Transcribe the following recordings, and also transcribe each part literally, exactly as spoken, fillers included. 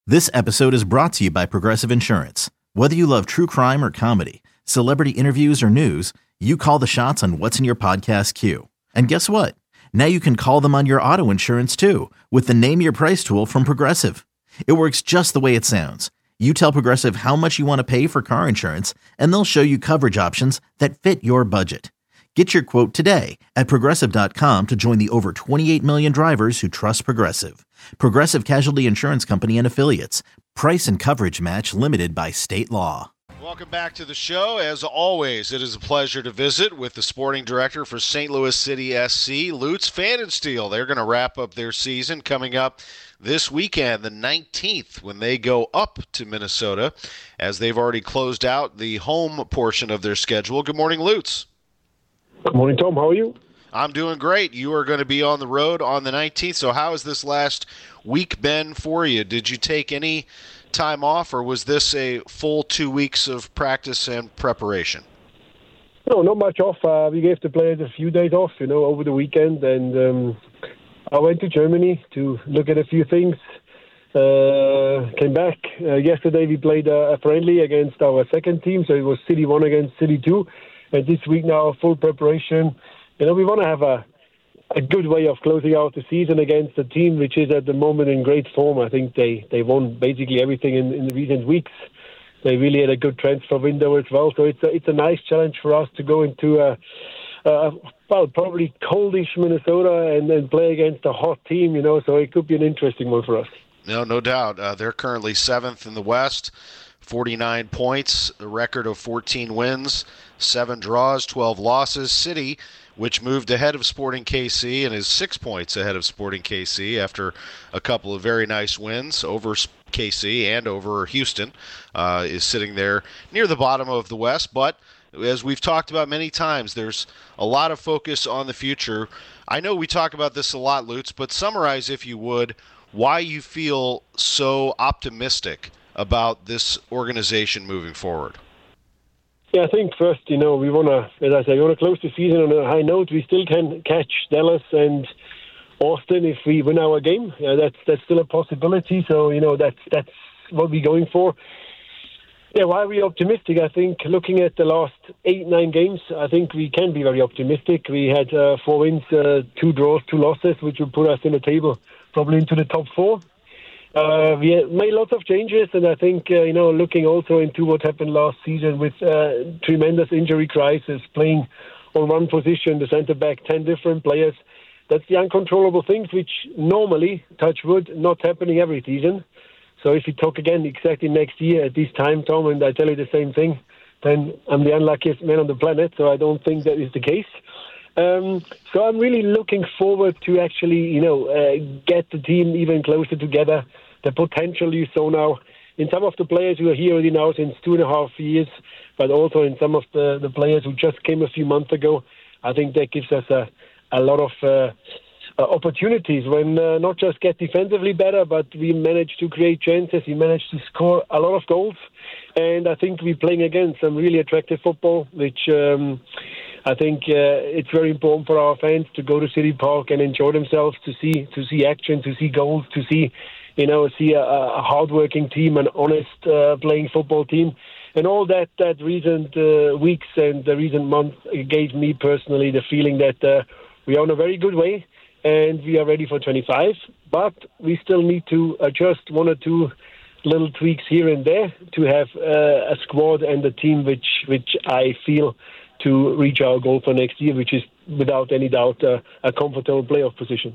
This episode is brought to you by Progressive Insurance. Whether you love true crime or comedy, celebrity interviews or news, you call the shots on what's in your podcast queue. And guess what? Now you can call them on your auto insurance too with the Name Your Price tool from Progressive. It works just the way it sounds. You tell Progressive how much you want to pay for car insurance, and they'll show you coverage options that fit your budget. Get your quote today at Progressive dot com to join the over twenty-eight million drivers who trust Progressive. Progressive Casualty Insurance Company and Affiliates. Price and coverage match limited by state law. Welcome back to the show. As always, it is a pleasure to visit with the sporting director for Saint Louis City S C, Lutz Pfannenstiel. They're going to wrap up their season coming up this weekend, the nineteenth, when they go up to Minnesota, as they've already closed out the home portion of their schedule. Good morning, Lutz. Good morning, Tom. How are you? I'm doing great. You are going to be on the road on the nineteenth, so how has this last week been for you? Did you take any time off, or was this a full two weeks of practice and preparation? No, not much off. Uh, we gave the players a few days off, you know, over the weekend, and um, I went to Germany to look at a few things. Uh, came back. Uh, yesterday we played a, a friendly against our second team, so it was City one against City two. And this week now, full preparation. You know, we want to have a, a good way of closing out the season against a team which is at the moment in great form. I think they, they won basically everything in, in the recent weeks. They really had a good transfer window as well. So it's a, it's a nice challenge for us to go into a, a well, probably coldish Minnesota and then play against a hot team, you know. So it could be an interesting one for us. No, no doubt. Uh, they're currently seventh in the West. forty-nine points, a record of fourteen wins, seven draws, twelve losses. City, which moved ahead of Sporting K C and is six points ahead of Sporting K C after a couple of very nice wins over K C and over Houston, uh, is sitting there near the bottom of the West. But as we've talked about many times, there's a lot of focus on the future. I know we talk about this a lot, Lutz, but summarize, if you would, why you feel so optimistic about this organization moving forward. Yeah, I think first, you know, we want to, as I say, we want to close the season on a high note. We still can catch Dallas and Austin if we win our game. Yeah, that's that's still a possibility. So, you know, that's that's what we're going for. Yeah, why are we optimistic? I think looking at the last eight, nine games, I think we can be very optimistic. We had uh, four wins, uh, two draws, two losses, which will put us in the table, probably into the top four. Uh, we made lots of changes, and I think, uh, you know, looking also into what happened last season with uh, tremendous injury crisis, playing on one position, the centre-back, ten different players. That's the uncontrollable things which normally, touch wood, not happening every season. So if we talk again exactly next year at this time, Tom, and I tell you the same thing, then I'm the unluckiest man on the planet, so I don't think that is the case. Um, so I'm really looking forward to actually, you know, uh, get the team even closer together. The potential you saw now in some of the players who are here already now since two and a half years, but also in some of the, the players who just came a few months ago. I think that gives us a, a lot of uh, uh, opportunities when uh, not just get defensively better, but we manage to create chances. We manage to score a lot of goals. And I think we're playing again some really attractive football, which um, I think uh, it's very important for our fans to go to City Park and enjoy themselves, to see to see action, to see goals, to see, you know, see a, a hard-working team, an honest uh, playing football team. And all that, that recent uh, weeks and the recent months gave me personally the feeling that uh, we are on a very good way and we are ready for twenty-five. But we still need to adjust one or two little tweaks here and there to have uh, a squad and a team which, which I feel to reach our goal for next year, which is without any doubt uh, a comfortable playoff position.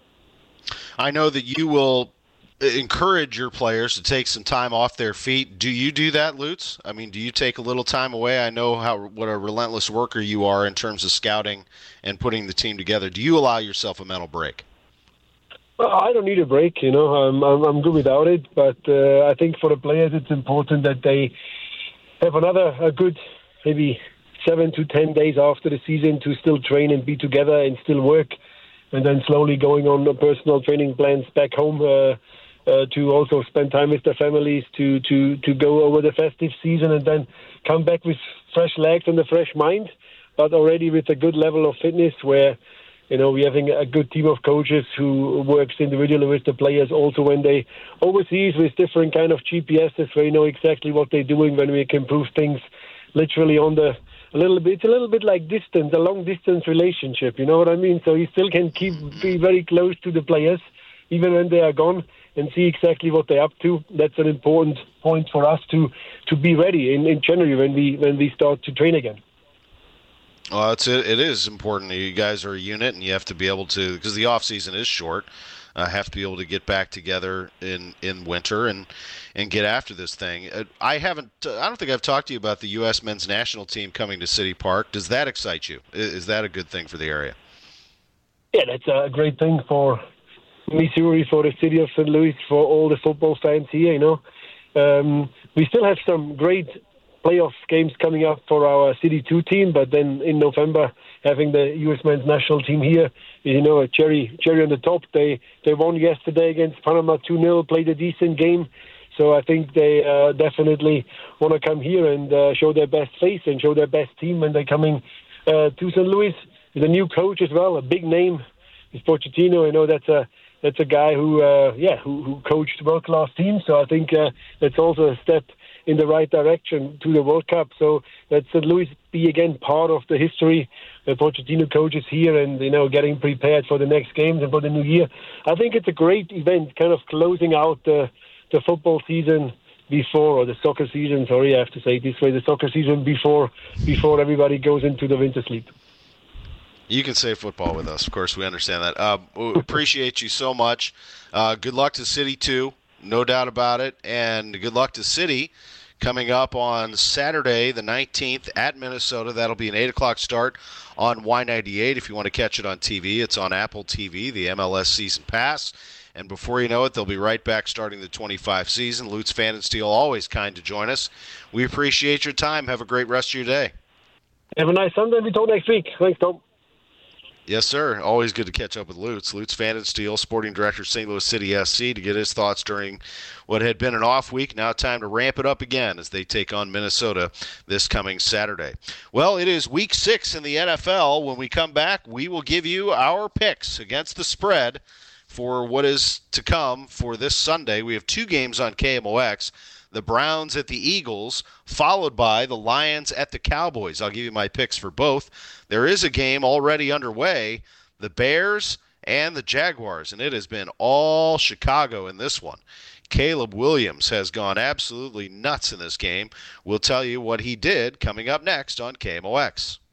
I know that you will encourage your players to take some time off their feet. Do you do that, Lutz? I mean, do you take a little time away? I know how what a relentless worker you are in terms of scouting and putting the team together. Do you allow yourself a mental break? Well, I don't need a break, you know. I'm I'm, I'm good without it, but uh, I think for the players it's important that they have another a good maybe seven to ten days after the season to still train and be together and still work, and then slowly going on the personal training plans back home uh, uh, to also spend time with their families, to, to, to go over the festive season and then come back with fresh legs and a fresh mind, but already with a good level of fitness where You know, we're having a good team of coaches who works individually with the players. Also, when they overseas with different kind of G P Ses, where you know exactly what they're doing when we can improve things literally on the a little bit. It's a little bit like distance, a long distance relationship. You know what I mean? So you still can keep be very close to the players, even when they are gone, and see exactly what they're up to. That's an important point for us to to be ready in, in January when we when we start to train again. Well, it's, it, it is important. You guys are a unit, and you have to be able to, because the off season is short, uh, have to be able to get back together in, in winter and, and get after this thing. Uh, I haven't. Uh, I don't think I've talked to you about the U S men's national team coming to City Park. Does that excite you? Is, is that a good thing for the area? Yeah, that's a great thing for Missouri, for the city of Saint Louis, for all the football fans here. You know, um, we still have some great playoff games coming up for our City two team, but then in November having the U S men's national team here, you know, a cherry cherry on the top. They they won yesterday against Panama two nil, played a decent game, so I think they uh, definitely want to come here and uh, show their best face and show their best team when they're coming uh, to Saint Louis. With a new coach as well, a big name, is Pochettino. I know that's a that's a guy who uh, yeah who, who coached world class teams, so I think uh, that's also a step in the right direction to the World Cup. So let Saint Louis be again part of the history. The Pochettino coaches here and, you know, getting prepared for the next games and for the new year. I think it's a great event, kind of closing out the, the football season before, or the soccer season, sorry, I have to say it this way, the soccer season before before everybody goes into the winter sleep. You can say football with us. Of course, we understand that. Uh, we appreciate you so much. Uh, good luck to City two, no doubt about it. And good luck to City coming up on Saturday the nineteenth at Minnesota. That'll be an eight o'clock start on Y ninety-eight. If you want to catch it on T V, it's on Apple T V, the M L S Season Pass. And before you know it, they'll be right back starting the twenty-five season. Lutz Pfannenstiel, always kind to join us. We appreciate your time. Have a great rest of your day. Have a nice Sunday. We talk next week. Thanks, Tom. Yes, sir. Always good to catch up with Lutz. Lutz Pfannenstiel, sporting director, Saint Louis City S C, to get his thoughts during what had been an off week. Now time to ramp it up again as they take on Minnesota this coming Saturday. Well, it is week six in the N F L. When we come back, we will give you our picks against the spread for what is to come for this Sunday. We have two games on K M O X. The Browns at the Eagles, followed by the Lions at the Cowboys. I'll give you my picks for both. There is a game already underway, the Bears and the Jaguars, and it has been all Chicago in this one. Caleb Williams has gone absolutely nuts in this game. We'll tell you what he did coming up next on K M O X.